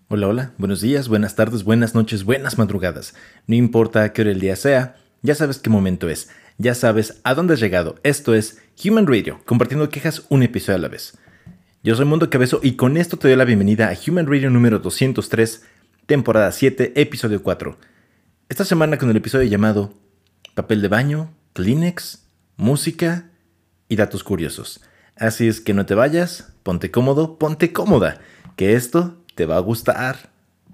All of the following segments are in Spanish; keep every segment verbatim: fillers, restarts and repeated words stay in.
Hola, hola, buenos días, buenas tardes, buenas noches, buenas madrugadas. No importa qué hora el día sea, ya sabes qué momento es, ya sabes a dónde has llegado. Esto es Human Radio, compartiendo quejas un episodio a la vez. Yo soy Mundo Cabezo y con esto te doy la bienvenida a Human Radio número doscientos tres, temporada siete, episodio cuatro. Esta semana con el episodio llamado Papel de baño, Kleenex, música y datos curiosos. Así es que no te vayas, ponte cómodo, ponte cómoda, que esto te va a gustar.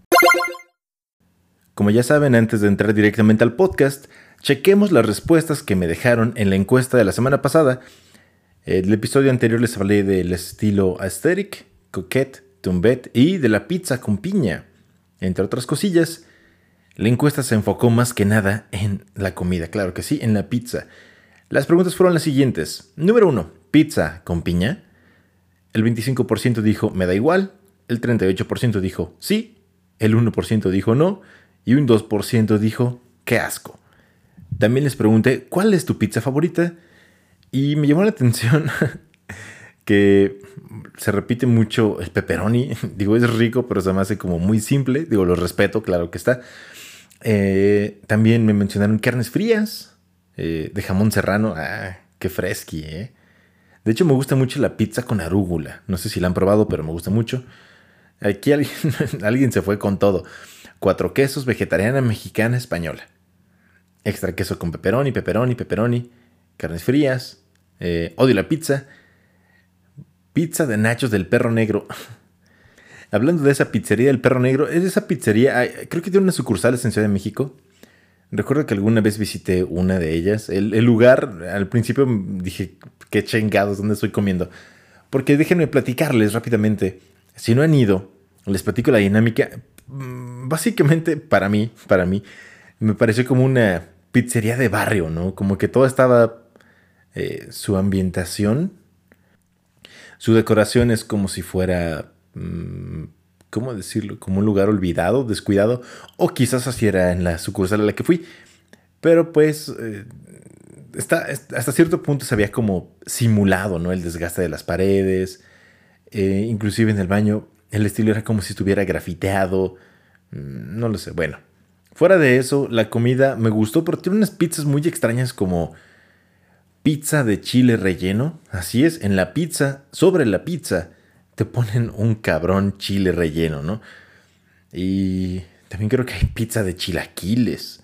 Como ya saben, antes de entrar directamente al podcast, chequemos las respuestas que me dejaron en la encuesta de la semana pasada. El episodio anterior les hablé del estilo aesthetic, coquette, tumbet y de la pizza con piña, entre otras cosillas. La encuesta se enfocó más que nada en la comida, claro que sí, en la pizza. Las preguntas fueron las siguientes. Número uno, ¿pizza con piña? El veinticinco por ciento dijo, me da igual. El treinta y ocho por ciento dijo, sí. El uno por ciento dijo, no. Y un dos por ciento dijo, qué asco. También les pregunté, ¿cuál es tu pizza favorita? Y me llamó la atención que se repite mucho el pepperoni. Digo, es rico, pero se me hace como muy simple. Digo, lo respeto, claro que está. Eh, también me mencionaron carnes frías, eh, de jamón serrano. Ah, qué fresqui, ¿eh? De hecho, me gusta mucho la pizza con arúgula. No sé si la han probado, pero me gusta mucho. Aquí alguien, alguien se fue con todo. Cuatro quesos, vegetariana, mexicana, española. Extra queso con pepperoni, pepperoni, pepperoni. Carnes frías. Eh, odio la pizza. Pizza de nachos del Perro Negro. Hablando de esa pizzería del Perro Negro, es esa pizzería, creo que tiene unas sucursales en Ciudad de México. Recuerdo que alguna vez visité una de ellas. El, el lugar, al principio dije, qué chingados, ¿dónde estoy comiendo? Porque déjenme platicarles rápidamente. Si no han ido, les platico la dinámica. Básicamente, para mí, para mí, me pareció como una pizzería de barrio, ¿no? Como que todo estaba, eh, su ambientación, su decoración es como si fuera, mmm, ¿cómo decirlo? Como un lugar olvidado, descuidado, o quizás así era en la sucursal a la que fui. Pero pues, eh, está, hasta cierto punto se había como simulado, ¿no? El desgaste de las paredes, eh, inclusive en el baño, el estilo era como si estuviera grafiteado, mm, no lo sé, bueno. Fuera de eso, la comida me gustó, pero tiene unas pizzas muy extrañas como pizza de chile relleno. Así es, en la pizza, sobre la pizza, te ponen un cabrón chile relleno, ¿no? Y también creo que hay pizza de chilaquiles.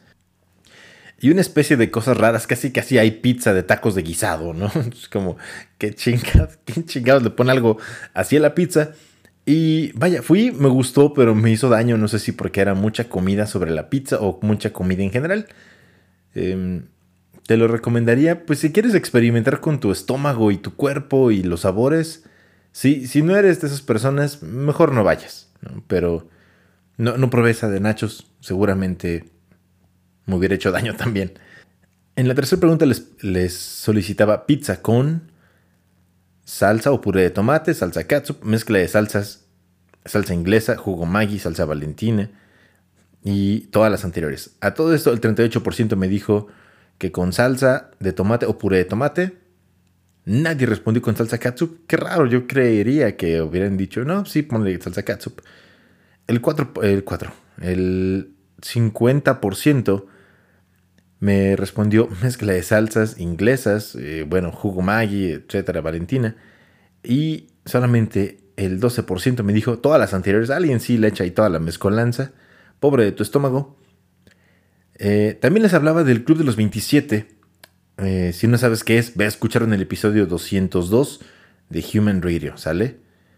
Y una especie de cosas raras, casi casi hay pizza de tacos de guisado, ¿no? Es como, qué chingados, qué chingados le pone algo así a la pizza. Y vaya, fui, me gustó, pero me hizo daño, no sé si porque era mucha comida sobre la pizza o mucha comida en general. Eh, te lo recomendaría, pues si quieres experimentar con tu estómago y tu cuerpo y los sabores, si, si no eres de esas personas, mejor no vayas, ¿no? Pero no, no probé esa de nachos, seguramente me hubiera hecho daño también. En la tercera pregunta les, les solicitaba pizza con salsa o puré de tomate, salsa catsup, mezcla de salsas, salsa inglesa, jugo Maggi, salsa Valentina y todas las anteriores. A todo esto el treinta y ocho por ciento me dijo que con salsa de tomate o puré de tomate. Nadie respondió con salsa catsup. Qué raro, yo creería que hubieran dicho, no, sí, ponle salsa catsup. El cuatro, el cuatro, el cincuenta por ciento me respondió mezcla de salsas inglesas, eh, bueno, jugo Maggi, etcétera, Valentina. Y solamente el doce por ciento me dijo todas las anteriores. Alguien sí le echa ahí toda la mezcolanza. Pobre de tu estómago. Eh, también les hablaba del Club de los veintisiete. Eh, si no sabes qué es, ve a escuchar en el episodio doscientos dos de Human Radio, ¿sale?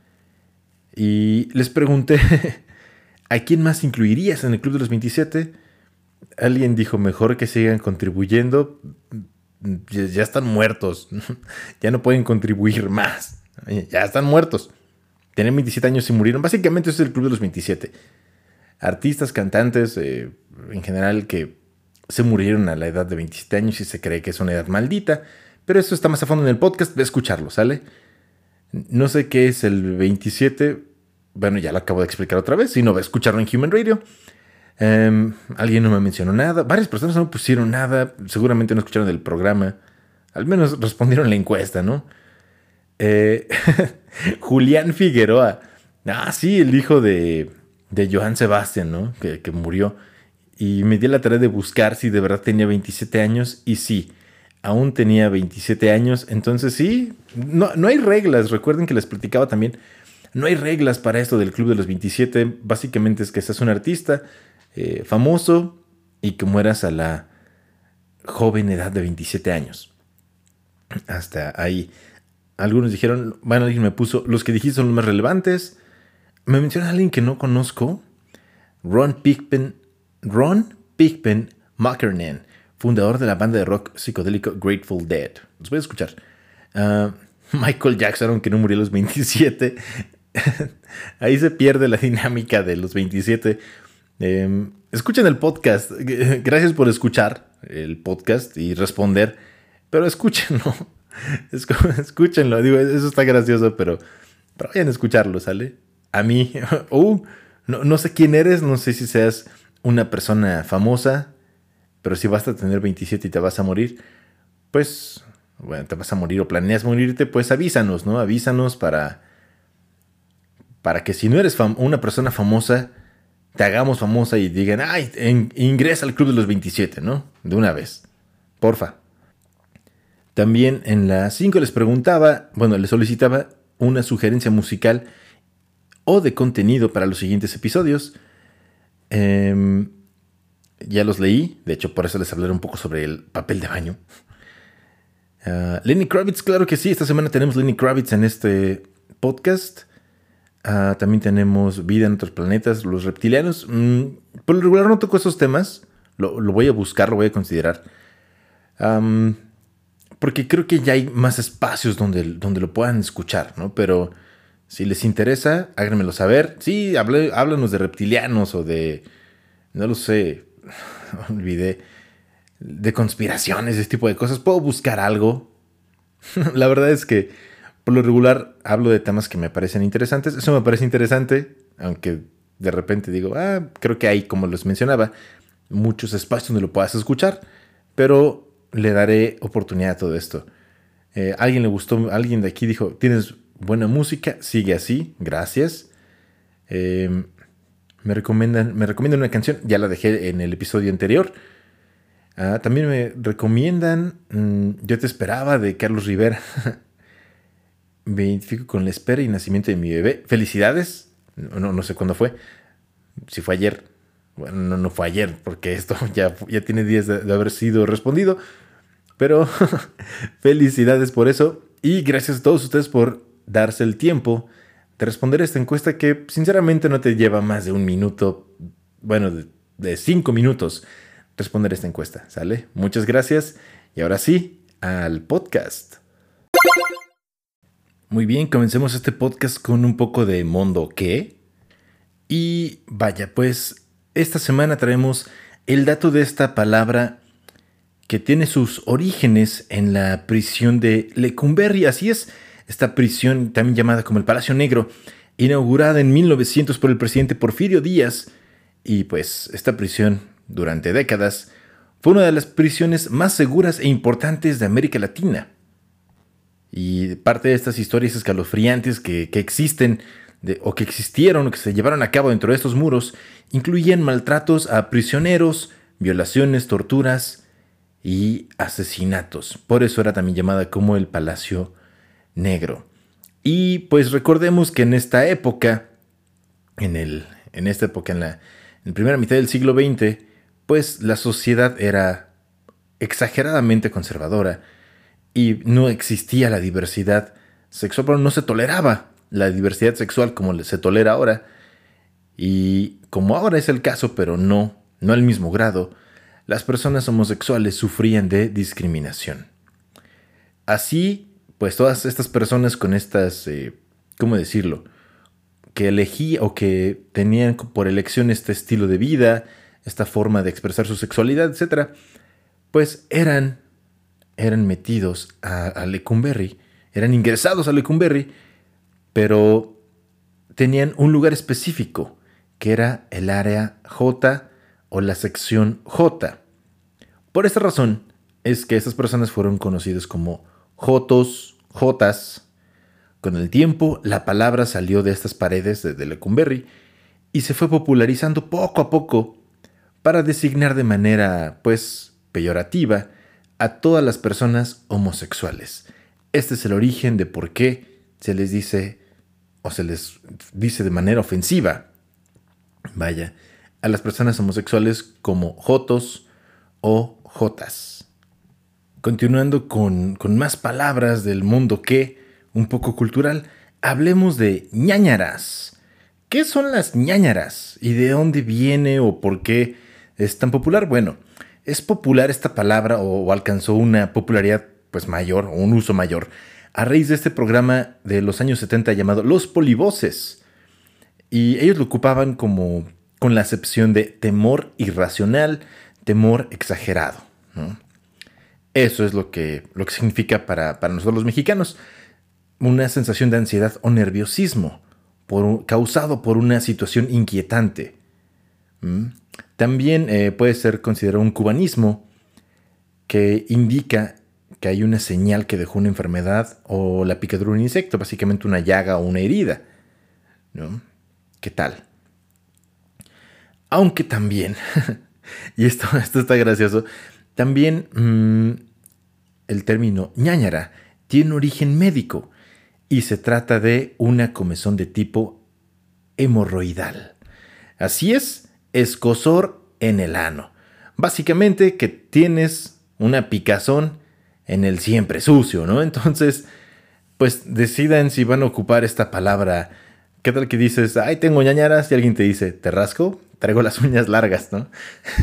Y les pregunté, ¿a quién más incluirías en el Club de los veintisiete? Alguien dijo, mejor que sigan contribuyendo. Ya, ya están muertos. Ya no pueden contribuir más. Ya están muertos. Tienen veintisiete años y murieron. Básicamente ese es el Club de los veintisiete. Artistas, cantantes, eh, en general, que se murieron a la edad de veintisiete años y se cree que es una edad maldita. Pero eso está más a fondo en el podcast. Ve a escucharlo, ¿sale? No sé qué es el veintisiete. Bueno, ya lo acabo de explicar otra vez. Si no, ve a escucharlo en Human Radio. Um, alguien no me mencionó nada. Varias personas no me pusieron nada. Seguramente no escucharon el programa. Al menos respondieron la encuesta, ¿no? Eh, Julián Figueroa. Ah, sí, el hijo de, de Johann Sebastian, ¿no? Que, que murió. Y me di la tarea de buscar si de verdad tenía veintisiete años. Y sí, aún tenía veintisiete años. Entonces sí, no, no hay reglas. Recuerden que les platicaba también. No hay reglas para esto del Club de los veintisiete. Básicamente es que seas un artista eh, famoso y que mueras a la joven edad de veintisiete años. Hasta ahí. Algunos dijeron, bueno, alguien me puso, los que dijiste son los más relevantes. Me menciona a alguien que no conozco. Ron Pickpen, Ron Pickpen McKernan, fundador de la banda de rock psicodélico Grateful Dead. Los voy a escuchar. Uh, Michael Jackson, aunque no murió a los veintisiete. Ahí se pierde la dinámica de los veintisiete. Eh, escuchen el podcast. Gracias por escuchar el podcast y responder. Pero escúchenlo. Escúchenlo. Digo, eso está gracioso, pero, pero vayan a escucharlo, ¿sale? A mí. Uh, no, no sé quién eres. No sé si seas una persona famosa. Pero si vas a tener veintisiete y te vas a morir, pues, bueno, te vas a morir o planeas morirte, pues avísanos, ¿no? Avísanos para, para que si no eres fam- una persona famosa, te hagamos famosa y digan, ay, en, ingresa al club de los veintisiete, ¿no? De una vez. Porfa. También en la cinco les preguntaba, bueno, les solicitaba una sugerencia musical o de contenido para los siguientes episodios. Eh, ya los leí, de hecho por eso les hablaré un poco sobre el papel de baño. Uh, Lenny Kravitz, claro que sí, esta semana tenemos Lenny Kravitz en este podcast. Uh, también tenemos vida en otros planetas, los reptilianos. Mm, por lo regular no toco esos temas, lo, lo voy a buscar, lo voy a considerar. Um, porque creo que ya hay más espacios donde, donde lo puedan escuchar, ¿no? Pero si les interesa, háganmelo saber. Sí, hable, háblanos de reptilianos o de, no lo sé, olvidé, de conspiraciones, ese tipo de cosas. Puedo buscar algo. La verdad es que por lo regular hablo de temas que me parecen interesantes. Eso me parece interesante, aunque de repente digo, ah, creo que hay, como les mencionaba, muchos espacios donde lo puedas escuchar, pero le daré oportunidad a todo esto. Eh, alguien le gustó, alguien de aquí dijo, tienes buena música, sigue así, gracias. Eh, me recomiendan, me recomiendan una canción, ya la dejé en el episodio anterior. Ah, también me recomiendan mmm, Yo te esperaba, de Carlos Rivera. Me identifico con la espera y nacimiento de mi bebé. Felicidades. No, no sé cuándo fue. Si fue ayer. Bueno, no, no fue ayer, porque esto ya, ya tiene días de, de haber sido respondido. Pero felicidades por eso. Y gracias a todos ustedes por darse el tiempo de responder esta encuesta que sinceramente no te lleva más de un minuto. Bueno, de, de cinco minutos responder esta encuesta, ¿sale? Muchas gracias. Y ahora sí, al podcast. Muy bien, comencemos este podcast con un poco de Mondo ¿qué? Y vaya, pues esta semana traemos el dato de esta palabra que tiene sus orígenes en la prisión de Lecumberri. Así es, esta prisión también llamada como el Palacio Negro, inaugurada en mil novecientos por el presidente Porfirio Díaz. Y pues esta prisión, durante décadas, fue una de las prisiones más seguras e importantes de América Latina. Y parte de estas historias escalofriantes que, que existen, de, o que existieron, o que se llevaron a cabo dentro de estos muros, incluían maltratos a prisioneros, violaciones, torturas y asesinatos. Por eso era también llamada como el Palacio Negro. Y pues recordemos que en esta época, en, el, en esta época, en la, en la primera mitad del siglo veinte, pues la sociedad era exageradamente conservadora y no existía la diversidad sexual, pero no se toleraba la diversidad sexual como se tolera ahora. Y como ahora es el caso, pero no, no al mismo grado, las personas homosexuales sufrían de discriminación. Así, pues todas estas personas con estas, eh, ¿cómo decirlo?, que elegían o que tenían por elección este estilo de vida, esta forma de expresar su sexualidad, etcétera, pues eran, eran metidos a, a Lecumberri, eran ingresados a Lecumberri, pero tenían un lugar específico, que era el área J o la sección J. Por esta razón es que estas personas fueron conocidas como Jotos, Jotas. Con el tiempo, la palabra salió de estas paredes de, de Lecumberri y se fue popularizando poco a poco para designar de manera, pues, peyorativa a todas las personas homosexuales. Este es el origen de por qué se les dice, o se les dice de manera ofensiva, vaya, a las personas homosexuales como jotos o jotas. Continuando con, con más palabras del mundo que, un poco cultural, hablemos de ñáñaras. ¿Qué son las ñáñaras? ¿Y de dónde viene o por qué es tan popular? Bueno, es popular esta palabra o, o alcanzó una popularidad pues mayor o un uso mayor a raíz de este programa de los años setenta llamado Los Polivoces. Y ellos lo ocupaban como con la acepción de temor irracional, temor exagerado, ¿no? Eso es lo que, lo que significa para, para nosotros los mexicanos una sensación de ansiedad o nerviosismo por, causado por una situación inquietante. ¿Mm? También eh, puede ser considerado un cubanismo que indica que hay una señal que dejó una enfermedad o la picadura de un insecto, básicamente una llaga o una herida, ¿no? ¿Qué tal? Aunque también, y esto, esto está gracioso, también mmm, el término ñáñara tiene origen médico y se trata de una comezón de tipo hemorroidal. Así es, escozor en el ano. Básicamente que tienes una picazón en el siempre sucio, ¿no? Entonces, pues decidan si van a ocupar esta palabra. ¿Qué tal que dices, ay, tengo ñañaras? Y alguien te dice, ¿te rasco? Traigo las uñas largas, ¿no?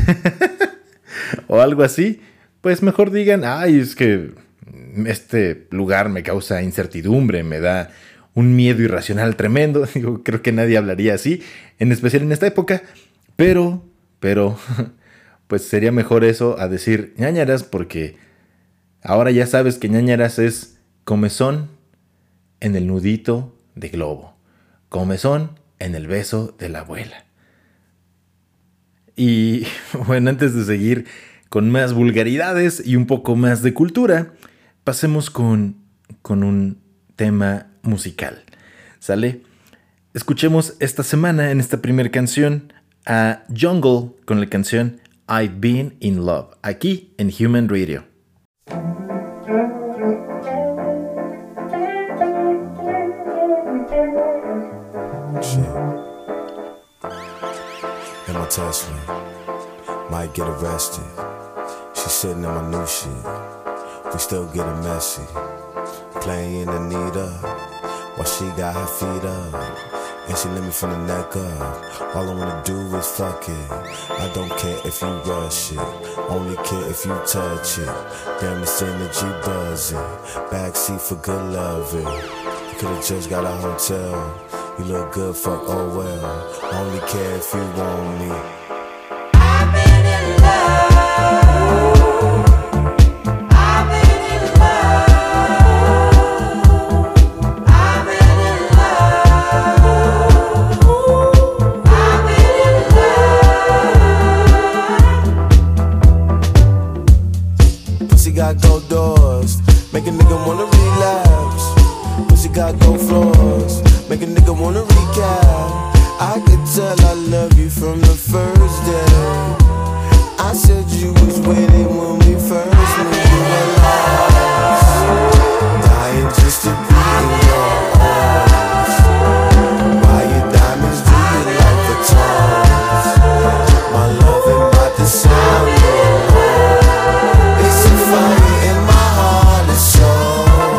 O algo así. Pues mejor digan, ay, es que este lugar me causa incertidumbre, me da un miedo irracional tremendo. Digo, creo que nadie hablaría así, en especial en esta época. Pero, pero, pues sería mejor eso a decir ñañaras, porque ahora ya sabes que ñañaras es comezón en el nudito de globo, comezón en el beso de la abuela. Y bueno, antes de seguir con más vulgaridades y un poco más de cultura, pasemos con, con un tema musical. ¿Sale? Escuchemos esta semana, en esta primera canción, a Jungle con la canción I've Been in Love, aquí en Human Radio. Shit. And my Tesla might get arrested. She's sitting in my new shit. We still getting messy. Playing Anita while she got her feet up. And she let me from the neck up. All I wanna do is fuck it. I don't care if you rush it. Only care if you touch it. Damn, this energy buzzing. Backseat for good loving. You could've just got a hotel. You look good, fuck, oh well. Only care if you want me. I've been in love. I've been in love. I've been in love. I've been in love. Pussy got gold doors, make a nigga wanna relapse. Pussy got gold floors, make a nigga wanna recap. I could tell I love you from the first day. I said you was waiting when we first knew you were lost. Dying just to be in your arms. Why your diamonds do you like the tongues? My love ain't about to sound no more. It's a fire in my heart, it's so.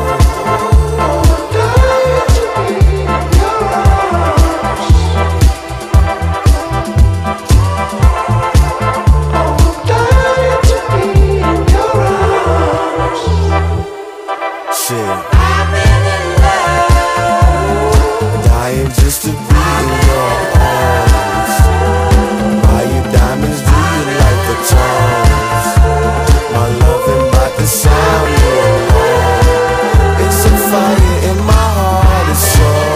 I've been in love. Dying just to be in your arms. Buy you diamonds, do you like the tongues? My love ain't about to sound no more. It's a fire in my heart, it's so.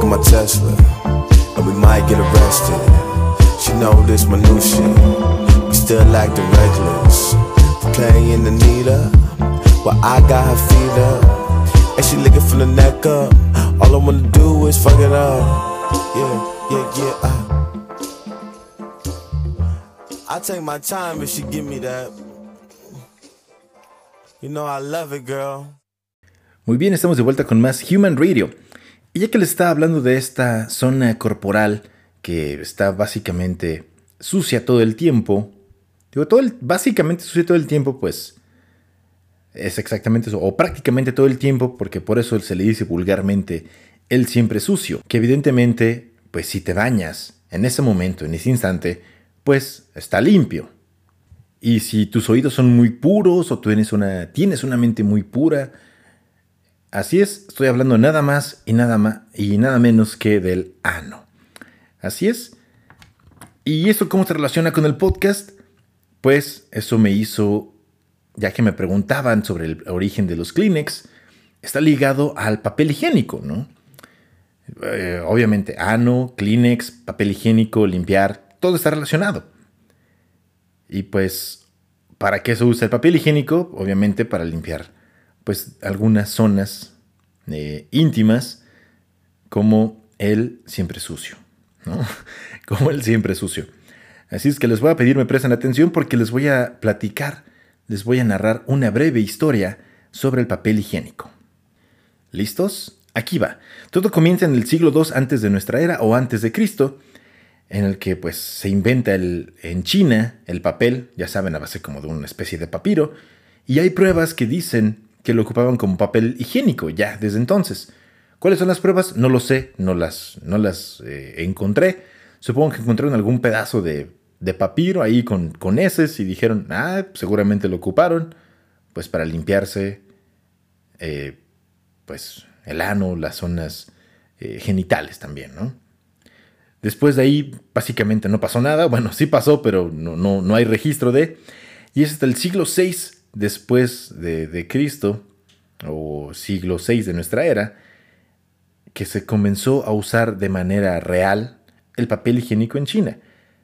in my Tesla, and we might get arrested. She know this my new shit. We still acting reckless. Playing Anita, well I got her feet up, and she licking from the neck up. All I wanna do is fuck it up. Yeah, yeah, yeah. I, I take my time if she give me that. You know I love it, girl. Muy bien, estamos de vuelta con más Human Radio. Y ya que les estaba hablando de esta zona corporal que está básicamente sucia todo el tiempo, digo, todo el, básicamente sucia todo el tiempo, pues es exactamente eso, o prácticamente todo el tiempo, porque por eso se le dice vulgarmente el siempre sucio, que evidentemente, pues si te bañas en ese momento, en ese instante, pues está limpio. Y si tus oídos son muy puros o tú tienes una, tienes una mente muy pura, así es, estoy hablando nada más y nada más y nada menos que del ano. Así es. ¿Y eso cómo se relaciona con el podcast? Pues eso me hizo, ya que me preguntaban sobre el origen de los Kleenex, está ligado al papel higiénico, ¿no? Eh, obviamente, ano, Kleenex, papel higiénico, limpiar, todo está relacionado. Y pues, ¿para qué se usa el papel higiénico? Obviamente para limpiar pues algunas zonas eh, íntimas, como el siempre sucio, ¿no? Como el siempre sucio. Así es que les voy a pedir me presten atención porque les voy a platicar, les voy a narrar una breve historia sobre el papel higiénico. ¿Listos? Aquí va. Todo comienza en el siglo segundo antes de nuestra era o antes de Cristo, en el que pues se inventa el, en China el papel, ya saben, a base como de una especie de papiro, y hay pruebas que dicen que lo ocupaban como papel higiénico ya desde entonces. ¿Cuáles son las pruebas? No lo sé, no las, no las eh, encontré. Supongo que encontraron algún pedazo de, de papiro ahí con, con heces y dijeron, ah, seguramente lo ocuparon, pues para limpiarse, eh, pues el ano, las zonas eh, genitales también, ¿no? Después de ahí, básicamente no pasó nada. Bueno, sí pasó, pero no, no, no hay registro de. Y es hasta el siglo sexto después de, de Cristo, o siglo sexto de nuestra era, que se comenzó a usar de manera real el papel higiénico en China.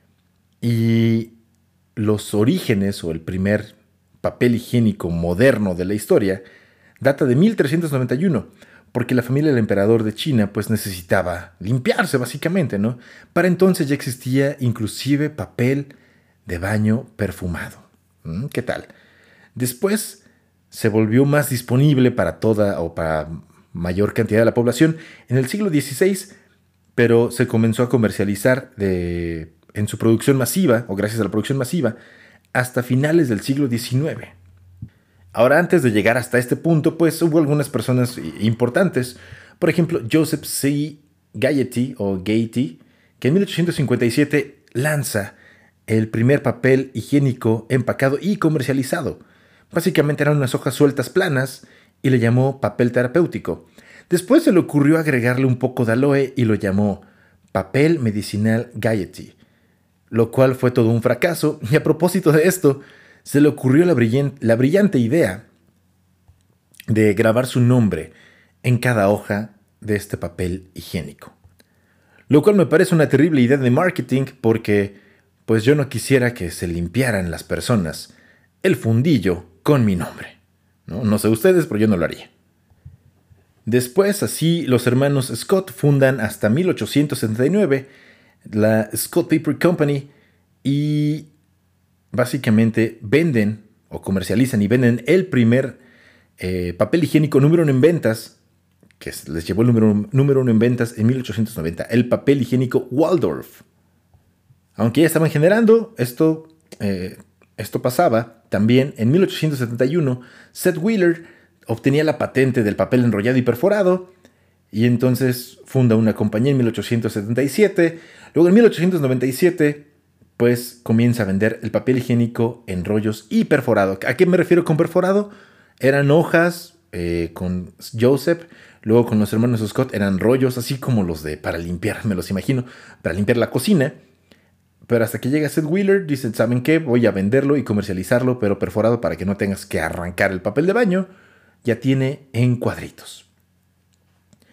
Y los orígenes, o el primer papel higiénico moderno de la historia, data de mil trescientos noventa y uno, porque la familia del emperador de China pues necesitaba limpiarse básicamente, ¿no? Para entonces ya existía inclusive papel de baño perfumado. ¿Mm? ¿Qué tal? Después se volvió más disponible para toda o para mayor cantidad de la población en el siglo dieciséis, pero se comenzó a comercializar de, en su producción masiva, o gracias a la producción masiva, hasta finales del siglo diecinueve. Ahora, antes de llegar hasta este punto, pues hubo algunas personas importantes. Por ejemplo, Joseph C. Gayety, o Gayety, que en mil ochocientos cincuenta y siete lanza el primer papel higiénico empacado y comercializado. Básicamente eran unas hojas sueltas planas y le llamó papel terapéutico. Después se le ocurrió agregarle un poco de aloe y lo llamó papel medicinal Gayety, lo cual fue todo un fracaso. Y a propósito de esto, se le ocurrió la, brillan- la brillante idea de grabar su nombre en cada hoja de este papel higiénico. Lo cual me parece una terrible idea de marketing porque pues yo no quisiera que se limpiaran las personas el fundillo con mi nombre. No, no sé ustedes, pero yo no lo haría. Después, así, los hermanos Scott fundan hasta mil ochocientos setenta y nueve la Scott Paper Company y básicamente venden o comercializan y venden el primer eh, papel higiénico número uno en ventas, que les llevó el número, número uno en ventas en mil ochocientos noventa, el papel higiénico Waldorf. Aunque ya estaban generando, esto, eh, esto pasaba también en mil ochocientos setenta y uno, Seth Wheeler obtenía la patente del papel enrollado y perforado, y entonces funda una compañía en mil ochocientos setenta y siete. Luego en mil ochocientos noventa y siete, pues comienza a vender el papel higiénico en rollos y perforado. ¿A qué me refiero con perforado? Eran hojas eh, con Joseph, luego con los hermanos Scott eran rollos así como los de para limpiar, me los imagino, para limpiar la cocina. Pero hasta que llega Seth Wheeler, dicen, ¿saben qué? Voy a venderlo y comercializarlo, pero perforado para que no tengas que arrancar el papel de baño. Ya tiene en cuadritos.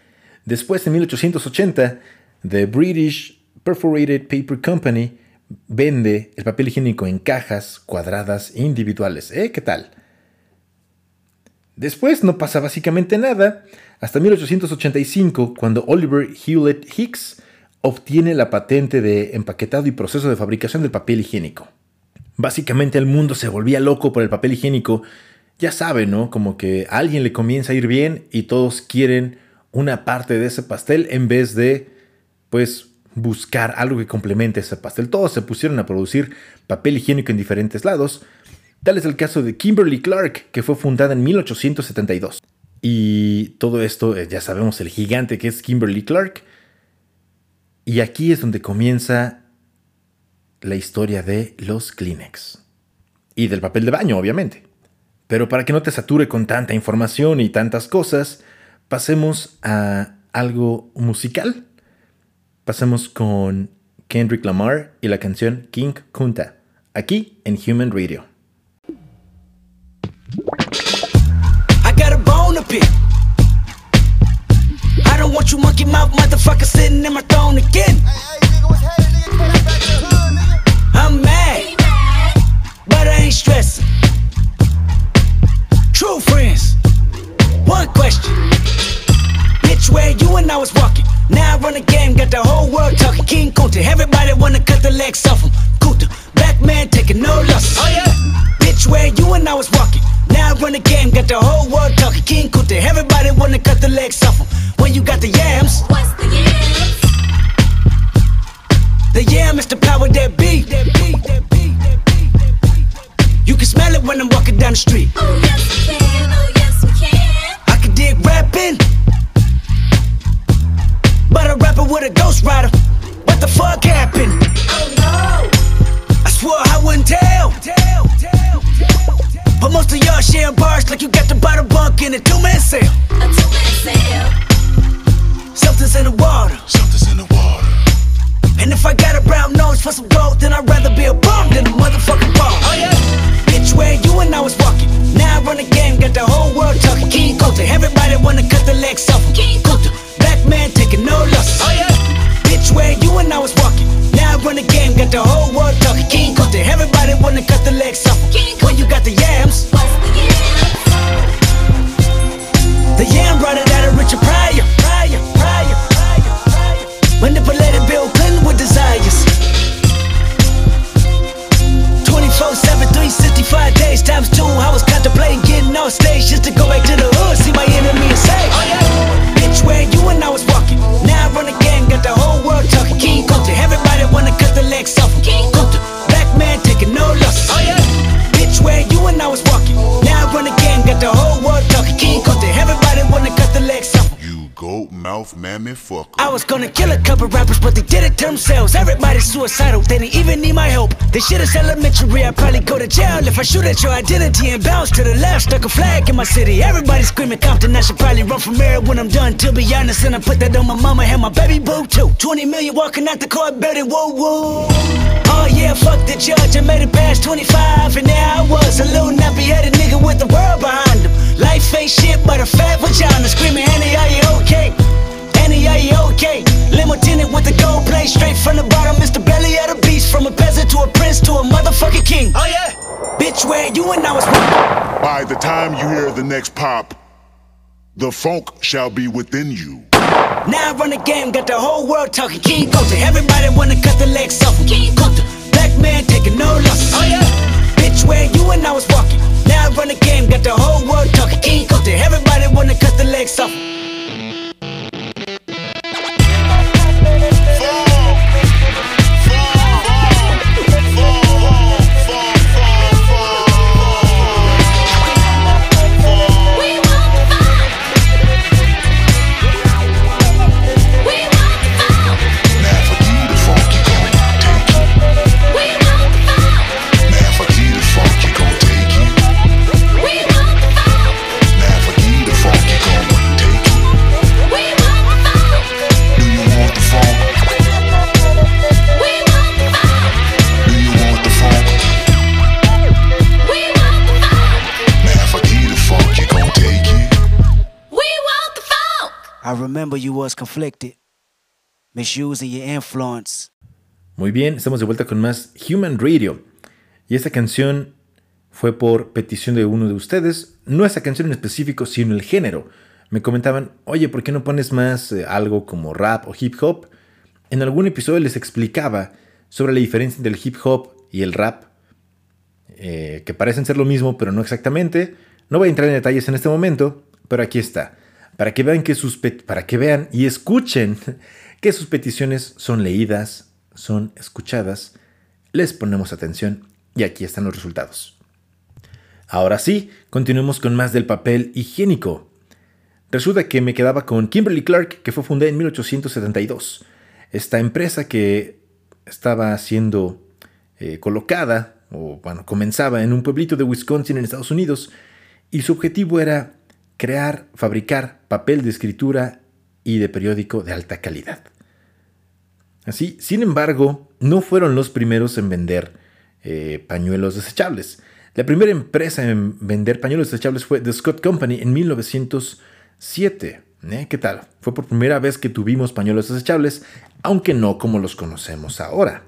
Después, en mil ochocientos ochenta, The British Perforated Paper Company vende el papel higiénico en cajas cuadradas individuales. ¿Eh? ¿Qué tal? Después no pasa básicamente nada hasta mil ochocientos ochenta y cinco, cuando Oliver Hewlett Hicks obtiene la patente de empaquetado y proceso de fabricación del papel higiénico. Básicamente el mundo se volvía loco por el papel higiénico. Ya saben, ¿no? Como que a alguien le comienza a ir bien y todos quieren una parte de ese pastel en vez de, pues, buscar algo que complemente ese pastel. Todos se pusieron a producir papel higiénico en diferentes lados. Tal es el caso de Kimberly Clark, que fue fundada en mil ochocientos setenta y dos. Y todo esto, ya sabemos el gigante que es Kimberly Clark. Y aquí es donde comienza la historia de los Kleenex. Y del papel de baño, obviamente. Pero para que no te sature con tanta información y tantas cosas, pasemos a algo musical. Pasemos con Kendrick Lamar y la canción King Kunta, aquí en Human Radio. I got a bone to pick. I don't want you monkey mouth motherfucker sitting in my throne again. I'm mad, but I ain't stressing. True friends, one question. Bitch, where you and I was walking. Now I run the game, got the whole world talking. King Kunta, everybody wanna cut the legs off him. Kunta, black man taking no losses. Oh yeah. Bitch, where you and I was walking. Now I run the game, got the whole world talking. King Kunta, everybody wanna cut the legs off him. When you got the yams, What's the yams? the yam is the power that be. That be, that be, that be, that be. You can smell it when I'm walking down the street. Oh yes we can, oh yes we can. I can dig rapping, but a rapper with a ghost rider. What the fuck happened? Oh no, I swore I wouldn't tell. But most of y'all sharing bars like you got the bottle bunk in a two-man sale. a two-man sale. Something's in the water. Something's in the water. And if I got a brown nose for some gold, then I'd rather be a bum than a motherfucking ball. Oh yeah. Bitch, where you and I was walking. Now I run the game, got the whole world talking. King Kunta, everybody wanna cut the legs off him. King Kunta, black man taking no losses. Oh yeah. Bitch, where you and I was walking. Now I run the game, got the whole world talking. King Kunta, everybody wanna cut the legs off him. King When you got the yams, What's the yams? the yam brought it out of Richard Pryor. Pryor, Pryor, Pryor, Pryor. Manipulated Bill Clinton with desires. twenty-four seven, three sixty-five days times two. I was contemplating getting off stage just to go back to the hood, see my enemy and say, oh yeah. Bitch, where you and I was walking. Now I run the game, got the whole world talking. King Kunta, everybody wanna cut the legs off him. King Kunta, black man taking no losses. Oh yeah. Bitch, where you and I was walking. Now I run the game, got the whole world talking. King Kunta, everybody wanna cut the legs off him. You goat mouth mammy fucker. I was gonna kill a couple rappers, but they did it to themselves. Everybody's suicidal, they didn't even need my help. This shit is elementary, I'd probably go to jail if I shoot at your identity and bounce to the left. Stuck a flag in my city, everybody screaming Compton. I should probably run from here when I'm done, to be honest. And I put that on my mama and my baby boo too. twenty million walking out the court building, woo woo. Oh yeah, fuck the judge, I made it past twenty-five, and there I was, a little nappy-headed nigga with the world behind him. Life ain't shit but a fat vagina, screaming, Annie, are you okay? Annie, are you okay? Limo tinted with the gold plate, straight from the bottom, it's the belly of the beast. From a peasant to a prince to a motherfucking king. Oh yeah? Bitch, where you and I was walking. By the time you hear the next pop, the funk shall be within you. Now I run the game, got the whole world talking. King Kunta, everybody wanna cut the legs off him. King Kunta, black man taking no losses. Oh yeah. Bitch, where you and I was walking. Now I run the game, got the whole world talking. King Kunta, everybody wanna cut the legs off him. We want the fun. We want the fun. Now forget the funk, you gon' take it. We want the fun. Now forget the funk, you gon' take it. We want the fun. Now forget the funk, you gon' take it. remember you was conflicted, misusing your influence. Muy bien, estamos de vuelta con más Human Radio. Y esta canción fue por petición de uno de ustedes. No esa canción en específico, sino el género. Me comentaban, oye, ¿por qué no pones más eh, algo como rap o hip hop? En algún episodio les explicaba sobre la diferencia entre el hip hop y el rap, eh, que parecen ser lo mismo, pero no exactamente. No voy a entrar en detalles en este momento, pero aquí está. Para que vean, que sus pet- para que vean y escuchen que sus peticiones son leídas, son escuchadas, les ponemos atención y aquí están los resultados. Ahora sí, continuemos con más del papel higiénico. Resulta que me quedaba con Kimberly Clark, que fue fundada en mil ochocientos setenta y dos. Esta empresa que estaba siendo eh, colocada, o bueno, comenzaba en un pueblito de Wisconsin en Estados Unidos, y su objetivo era crear, fabricar papel de escritura y de periódico de alta calidad. Así, sin embargo, no fueron los primeros en vender eh, pañuelos desechables. La primera empresa en vender pañuelos desechables fue The Scott Company en mil novecientos siete. ¿Eh? ¿Qué tal? Fue por primera vez que tuvimos pañuelos desechables, aunque no como los conocemos ahora.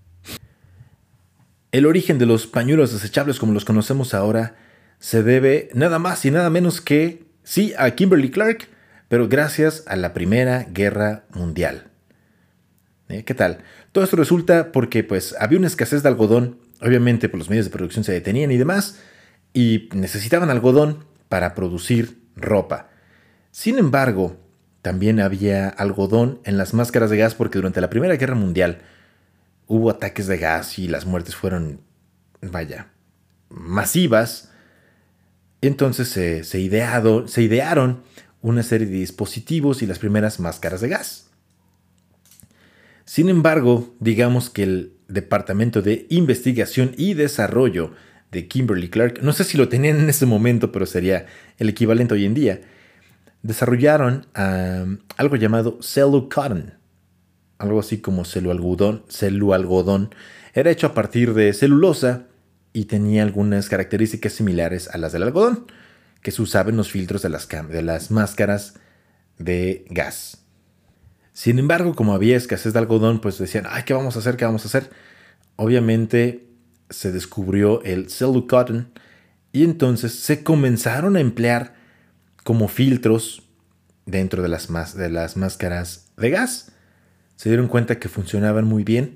El origen de los pañuelos desechables como los conocemos ahora se debe nada más y nada menos que, sí, a Kimberly Clark, pero gracias a la Primera Guerra Mundial. ¿Eh? ¿Qué tal? Todo esto resulta porque pues había una escasez de algodón, obviamente pues, los medios de producción se detenían y demás, y necesitaban algodón para producir ropa. Sin embargo, también había algodón en las máscaras de gas porque durante la Primera Guerra Mundial hubo ataques de gas y las muertes fueron, vaya, masivas. Entonces se, se, ideado, se idearon una serie de dispositivos y las primeras máscaras de gas. Sin embargo, digamos que el Departamento de Investigación y Desarrollo de Kimberly Clark, no sé si lo tenían en ese momento, pero sería el equivalente hoy en día, desarrollaron um, algo llamado cellucotton, algo así como celualgodón, celualgodón. Era hecho a partir de celulosa y tenía algunas características similares a las del algodón, que se usaba en los filtros de las, de las máscaras de gas. Sin embargo, como había escasez de algodón, pues decían, ay, ¿qué vamos a hacer? ¿Qué vamos a hacer? Obviamente se descubrió el cellucotton y entonces se comenzaron a emplear como filtros dentro de las, más, de las máscaras de gas. Se dieron cuenta que funcionaban muy bien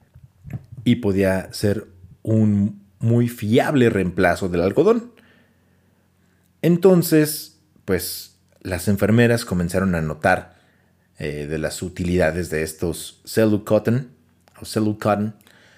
y podía ser un muy fiable reemplazo del algodón. Entonces, pues las enfermeras comenzaron a notar eh, de las utilidades de estos cellucotton o cellucotton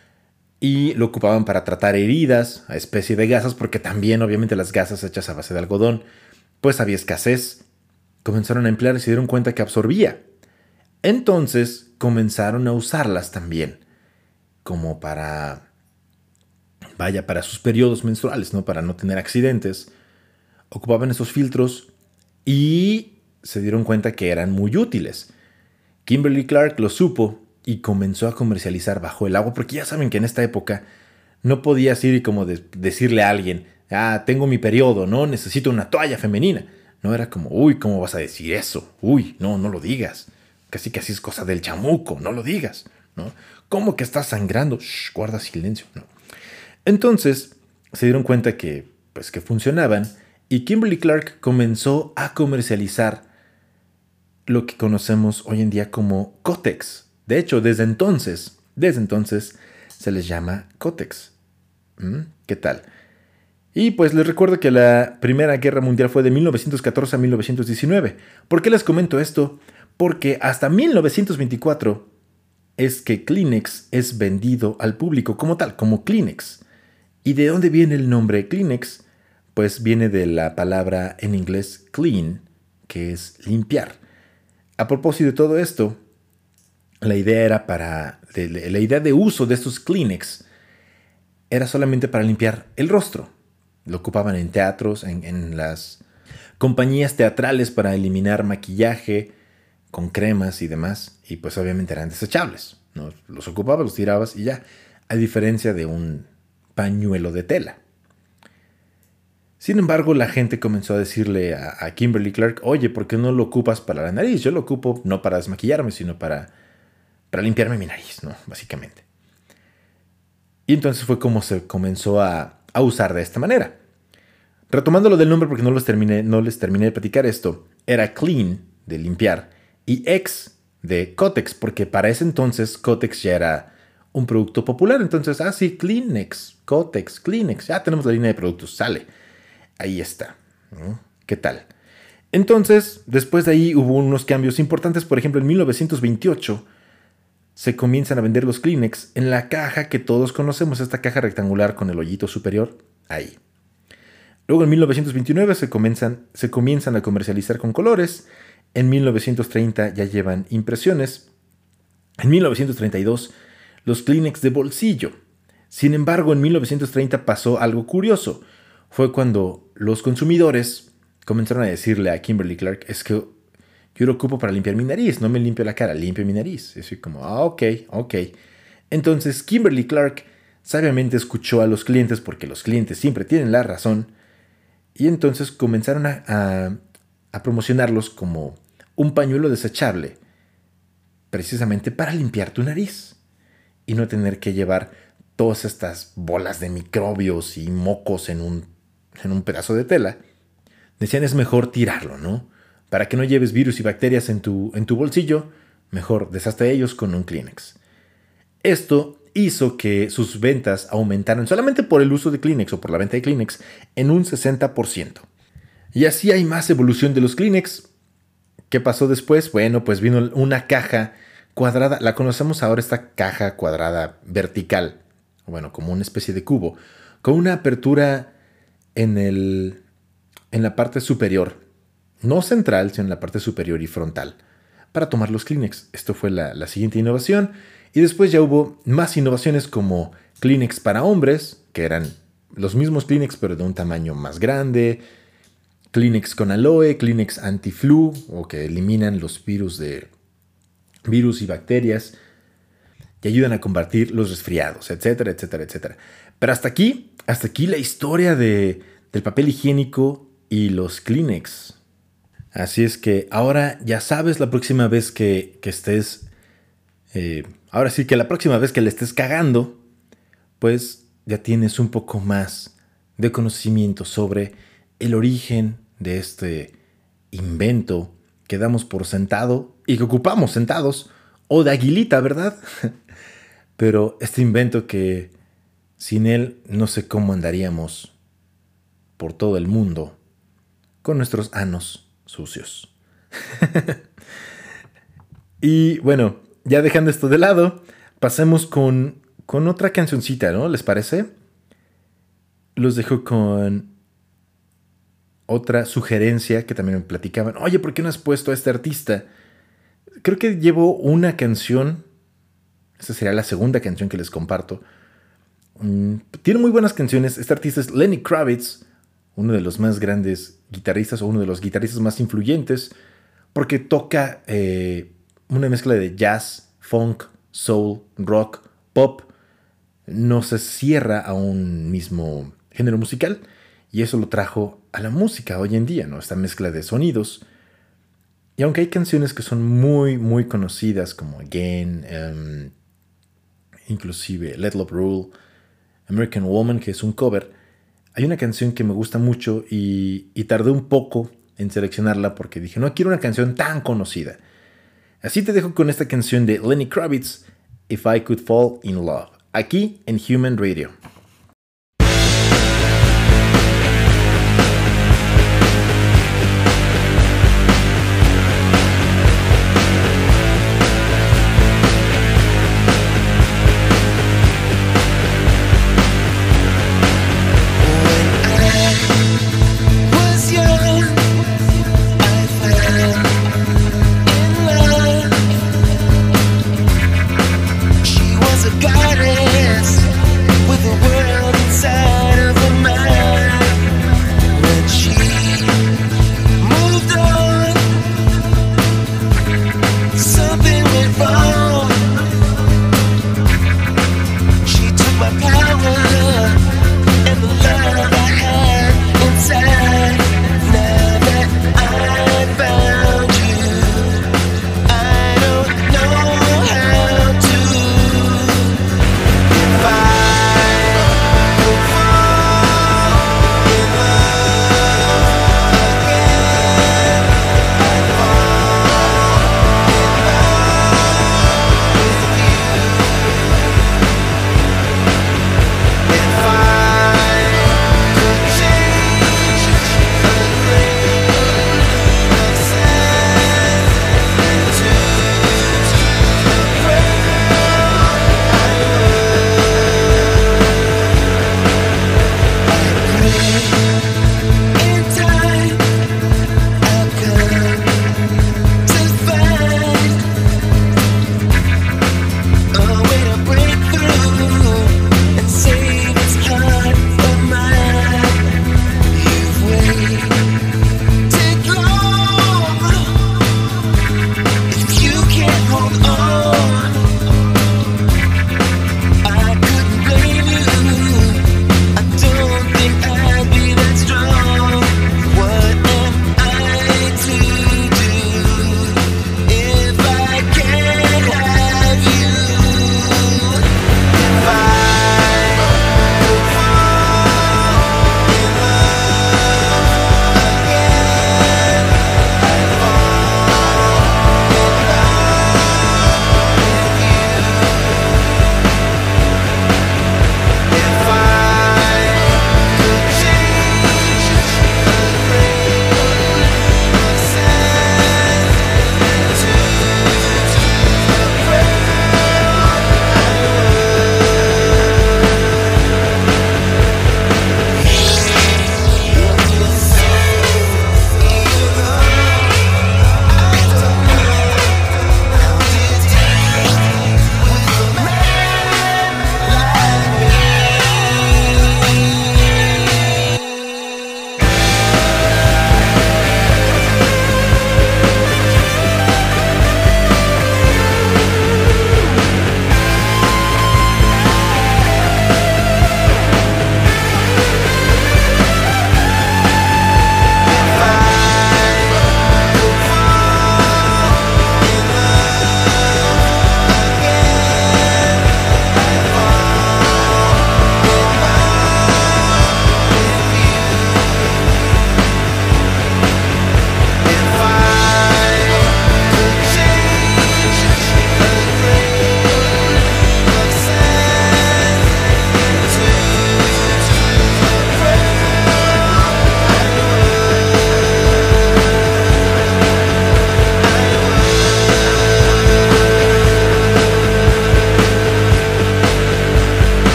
y lo ocupaban para tratar heridas a especie de gasas, porque también obviamente las gasas hechas a base de algodón pues había escasez. Comenzaron a emplear y se dieron cuenta que absorbía. Entonces comenzaron a usarlas también como para, vaya, para sus periodos menstruales, ¿no? Para no tener accidentes. Ocupaban esos filtros y se dieron cuenta que eran muy útiles. Kimberly Clark lo supo y comenzó a comercializar bajo el agua, porque ya saben que en esta época no podías ir y como de- decirle a alguien, ah, tengo mi periodo, ¿no? Necesito una toalla femenina. No era como, uy, ¿cómo vas a decir eso? Uy, no, no lo digas. Casi que así es cosa del chamuco, no lo digas, ¿no? ¿Cómo que estás sangrando? Shh, guarda silencio, ¿no? Entonces se dieron cuenta que, pues, que funcionaban y Kimberly Clark comenzó a comercializar lo que conocemos hoy en día como Kotex. De hecho, desde entonces, desde entonces se les llama Kotex. ¿Mm? ¿Qué tal? Y pues les recuerdo que la Primera Guerra Mundial fue de mil novecientos catorce a mil novecientos diecinueve. ¿Por qué les comento esto? Porque hasta mil novecientos veinticuatro es que Kleenex es vendido al público como tal, como Kleenex. ¿Y de dónde viene el nombre Kleenex? Pues viene de la palabra en inglés clean, que es limpiar. A propósito de todo esto, la idea era para, de, de, la idea de uso de estos Kleenex era solamente para limpiar el rostro. Lo ocupaban en teatros, en, en las compañías teatrales para eliminar maquillaje con cremas y demás. Y pues obviamente eran desechables, ¿no? Los ocupabas, los tirabas y ya. A diferencia de un pañuelo de tela. Sin embargo, la gente comenzó a decirle a, a Kimberly Clark, oye, ¿por qué no lo ocupas para la nariz? Yo lo ocupo no para desmaquillarme, sino para, para limpiarme mi nariz, ¿no? Básicamente. Y entonces fue como se comenzó a, a usar de esta manera. Retomando lo del nombre, porque no, los terminé, no les terminé de platicar esto, era Clean, de limpiar, y X, de Kotex, porque para ese entonces Kotex ya era un producto popular. Entonces, ah, sí, Kleenex, Kotex, Kleenex, ya tenemos la línea de productos, sale. Ahí está. ¿No? ¿Qué tal? Entonces, después de ahí hubo unos cambios importantes. Por ejemplo, en mil novecientos veintiocho se comienzan a vender los Kleenex en la caja que todos conocemos, esta caja rectangular con el hoyito superior, ahí. Luego en mil novecientos veintinueve se comienzan, se comienzan a comercializar con colores. En mil novecientos treinta ya llevan impresiones. En mil novecientos treinta y dos los Kleenex de bolsillo. Sin embargo, en mil novecientos treinta pasó algo curioso. Fue cuando los consumidores comenzaron a decirle a Kimberly Clark, es que yo lo ocupo para limpiar mi nariz, no me limpio la cara, limpio mi nariz. Y así como, ah, ok, ok. Entonces Kimberly Clark sabiamente escuchó a los clientes, porque los clientes siempre tienen la razón, y entonces comenzaron a, a, a promocionarlos como un pañuelo desechable, precisamente para limpiar tu nariz y no tener que llevar todas estas bolas de microbios y mocos en un, en un pedazo de tela. Decían, es mejor tirarlo, ¿no? Para que no lleves virus y bacterias en tu, en tu bolsillo, mejor deshazte de ellos con un Kleenex. Esto hizo que sus ventas aumentaran solamente por el uso de Kleenex o por la venta de Kleenex en un sesenta por ciento. Y así hay más evolución de los Kleenex. ¿Qué pasó después? Bueno, pues vino una caja cuadrada. La conocemos ahora, esta caja cuadrada vertical. Bueno, como una especie de cubo. Con una apertura en, el, en la parte superior. No central, sino en la parte superior y frontal. Para tomar los Kleenex. Esto fue la, la siguiente innovación. Y después ya hubo más innovaciones como Kleenex para hombres, que eran los mismos Kleenex pero de un tamaño más grande. Kleenex con aloe, Kleenex anti-flu, o que eliminan los virus, de, virus y bacterias y ayudan a combatir los resfriados, etcétera, etcétera, etcétera. Pero hasta aquí, hasta aquí la historia de, del papel higiénico y los Kleenex. Así es que ahora ya sabes, la próxima vez que, que estés... Eh, ahora sí que la próxima vez que le estés cagando, pues ya tienes un poco más de conocimiento sobre el origen de este invento que damos por sentado y que ocupamos sentados, o de aguilita, ¿verdad? Pero este invento que sin él no sé cómo andaríamos por todo el mundo con nuestros anos sucios. Y bueno, ya dejando esto de lado, pasemos con, con otra cancioncita, ¿no? ¿Les parece? Los dejo con otra sugerencia que también me platicaban. Oye, ¿por qué no has puesto a este artista? Creo que llevo una canción. Esta sería la segunda canción que les comparto. Mm, tiene muy buenas canciones. Este artista es Lenny Kravitz, uno de los más grandes guitarristas o uno de los guitarristas más influyentes, porque toca eh, una mezcla de jazz, funk, soul, rock, pop. No se cierra a un mismo género musical y eso lo trajo a la música hoy en día, ¿no? Esta mezcla de sonidos. Y aunque hay canciones que son muy, muy conocidas como Again, um, inclusive Let Love Rule, American Woman, que es un cover, hay una canción que me gusta mucho y, y tardé un poco en seleccionarla porque dije, no quiero una canción tan conocida. Así te dejo con esta canción de Lenny Kravitz, If I Could Fall in Love, aquí en Human Radio. Goddess with a word.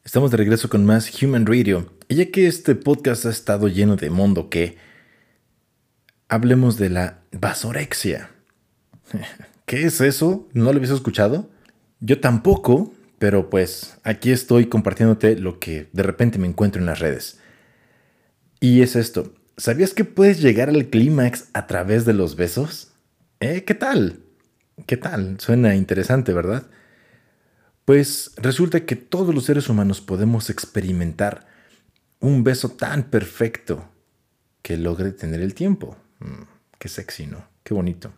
Estamos de regreso con más Human Radio. Y ya que este podcast ha estado lleno de mundo que, hablemos de la vasorexia. ¿Qué es eso? ¿No lo habías escuchado? Yo tampoco, pero pues aquí estoy compartiéndote lo que de repente me encuentro en las redes. Y es esto. ¿Sabías que puedes llegar al clímax a través de los besos? ¿Eh? ¿Qué tal? ¿Qué tal? Suena interesante, ¿verdad? Pues resulta que todos los seres humanos podemos experimentar un beso tan perfecto que logre tener el tiempo. Mm, qué sexy, ¿no? Qué bonito.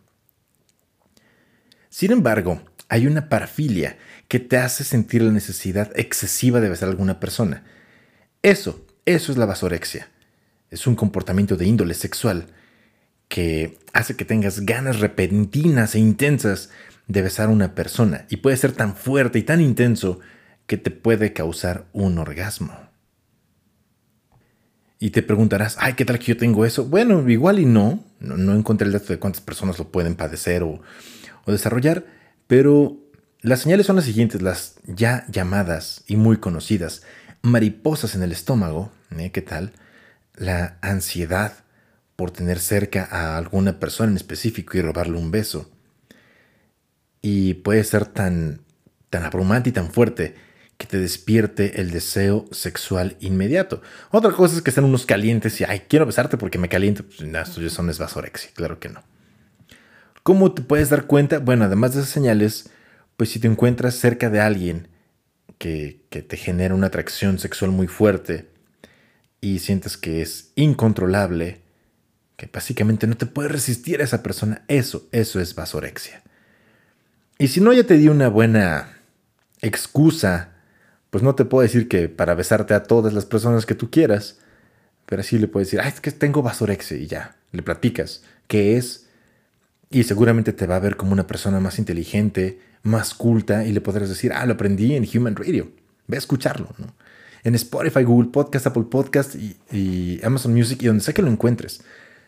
Sin embargo, hay una parafilia que te hace sentir la necesidad excesiva de besar a alguna persona. Eso, eso es la vasorexia. Es un comportamiento de índole sexual que hace que tengas ganas repentinas e intensas de besar a una persona, y puede ser tan fuerte y tan intenso que te puede causar un orgasmo. Y te preguntarás, ay, ¿qué tal que yo tengo eso? Bueno, igual y no, no, no encontré el dato de cuántas personas lo pueden padecer o, o desarrollar, pero las señales son las siguientes, las ya llamadas y muy conocidas mariposas en el estómago, ¿eh? ¿Qué tal? La ansiedad por tener cerca a alguna persona en específico y robarle un beso. Y puede ser tan, tan abrumante y tan fuerte que te despierte el deseo sexual inmediato. Otra cosa es que están unos calientes y, ay, quiero besarte porque me caliento. Pues, no, esto ya no es vasorexia, claro que no. ¿Cómo te puedes dar cuenta? Bueno, además de esas señales, pues si te encuentras cerca de alguien que, que te genera una atracción sexual muy fuerte y sientes que es incontrolable, que básicamente no te puedes resistir a esa persona, eso, eso es vasorexia. Y si no ya te di una buena excusa, pues no te puedo decir que para besarte a todas las personas que tú quieras, pero sí le puedes decir, ay, es que tengo vasorexia, y ya, le platicas qué es, y seguramente te va a ver como una persona más inteligente, más culta, y le podrás decir, ah, lo aprendí en Human Radio, ve a escucharlo, ¿no? En Spotify, Google Podcast, Apple Podcast y, y Amazon Music, y donde sea que lo encuentres.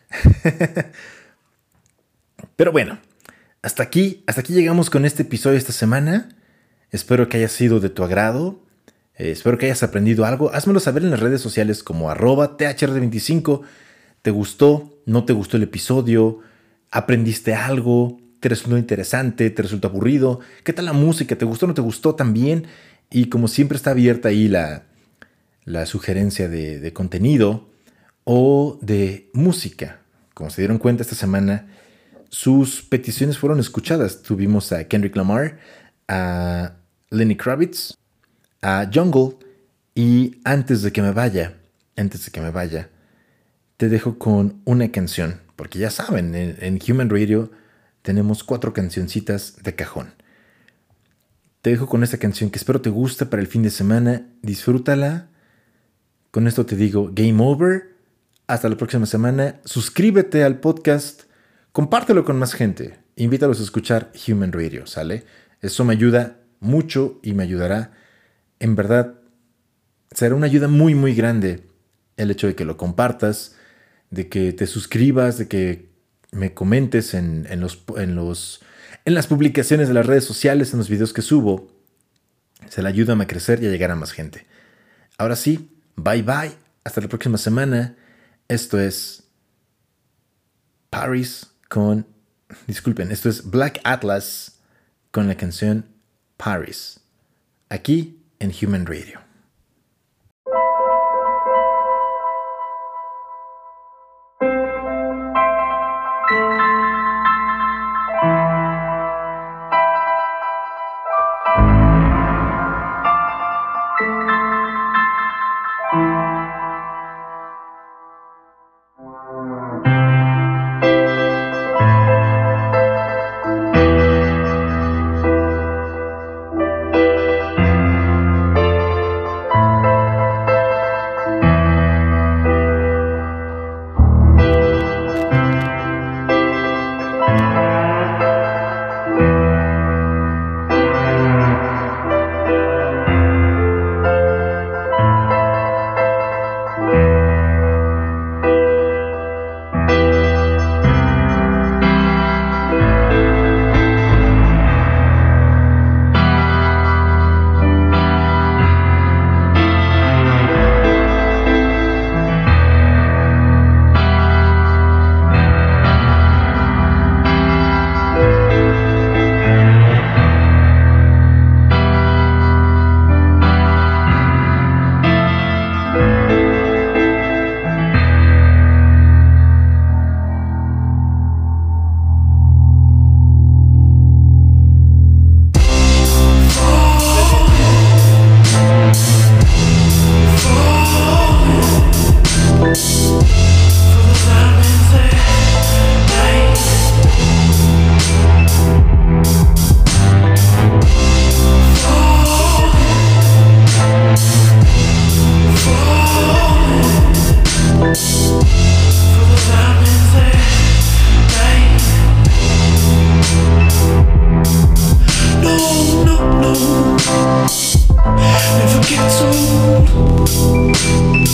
Pero bueno, hasta aquí, hasta aquí llegamos con este episodio esta semana. Espero que haya sido de tu agrado. Eh, espero que hayas aprendido algo. Házmelo saber en las redes sociales como arroba T H R veinticinco. ¿Te gustó? ¿No te gustó el episodio? ¿Aprendiste algo? ¿Te resultó interesante? ¿Te resultó aburrido? ¿Qué tal la música? ¿Te gustó o no te gustó también? Y como siempre está abierta ahí la, la sugerencia de, de contenido o de música. Como se dieron cuenta esta semana, sus peticiones fueron escuchadas. Tuvimos a Kendrick Lamar, a Lenny Kravitz, a Jungle, y antes de que me vaya, antes de que me vaya, te dejo con una canción, porque ya saben, en, en Human Radio tenemos cuatro cancioncitas de cajón. Te dejo con esta canción que espero te guste para el fin de semana. Disfrútala. Con esto te digo game over. Hasta la próxima semana. Suscríbete al podcast. Compártelo con más gente. Invítalos a escuchar Human Radio, ¿sale? Eso me ayuda mucho y me ayudará. En verdad, será una ayuda muy, muy grande el hecho de que lo compartas, de que te suscribas, de que me comentes en, en, los, en, los, en las publicaciones de las redes sociales, en los videos que subo. Se le ayuda a crecer y a llegar a más gente. Ahora sí, bye bye. Hasta la próxima semana. Esto es Paris con... Disculpen, esto es Black Atlas con la canción Paris. Aquí en Human Radio.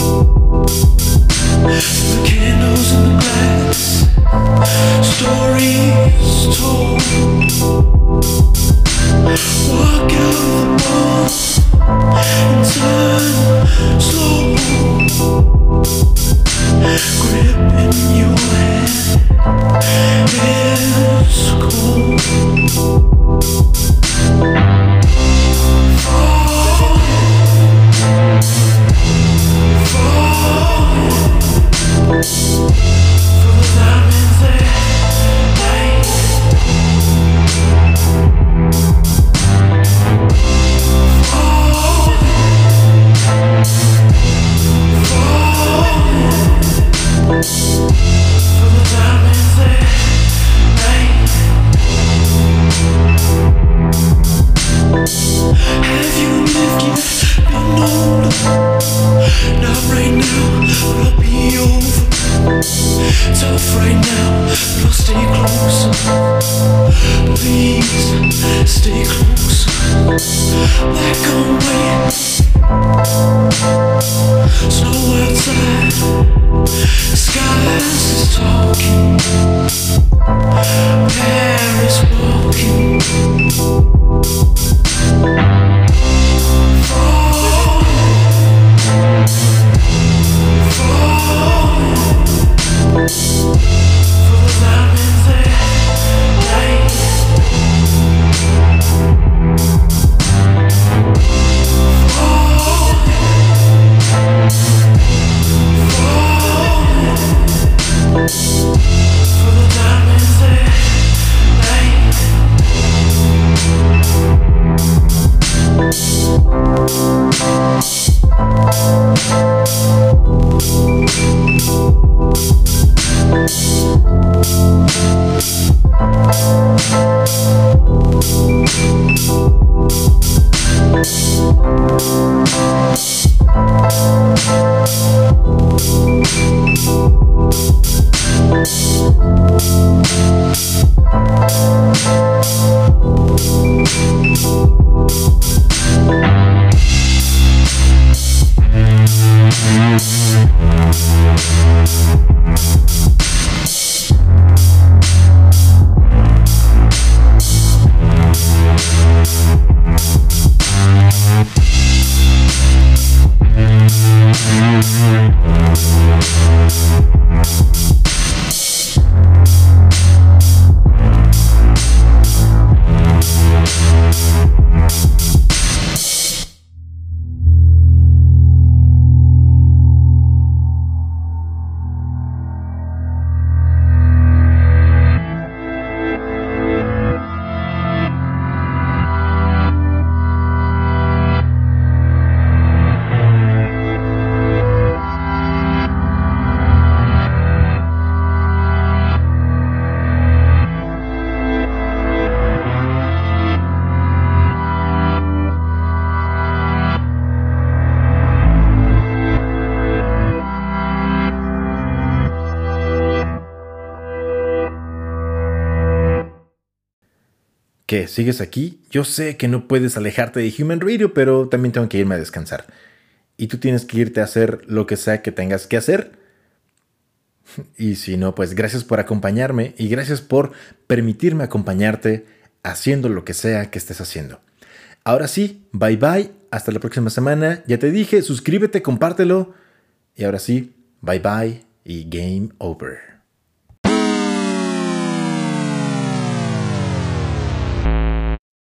The candles in the glass, stories told. Walk out the wall and turn slow. Gripping your hand, it's cold. Fall, fall. For the diamonds that night. Fall, fall. For the diamonds that night. Have you lived yet? Been older? Not right now, but I'll be over. Tough right now, but I'll stay closer. Please, stay closer. Black on white, snow outside, the skies is talking. Paris walking. Fall, fall. For the diamonds that night. Fall, fall. For the diamonds that night. ¿Qué? ¿Sigues aquí? Yo sé que no puedes alejarte de Human Radio, pero también tengo que irme a descansar. Y tú tienes que irte a hacer lo que sea que tengas que hacer. Y si no, pues gracias por acompañarme y gracias por permitirme acompañarte haciendo lo que sea que estés haciendo. Ahora sí, bye bye, hasta la próxima semana. Ya te dije, suscríbete, compártelo. Y ahora sí, bye bye y game over.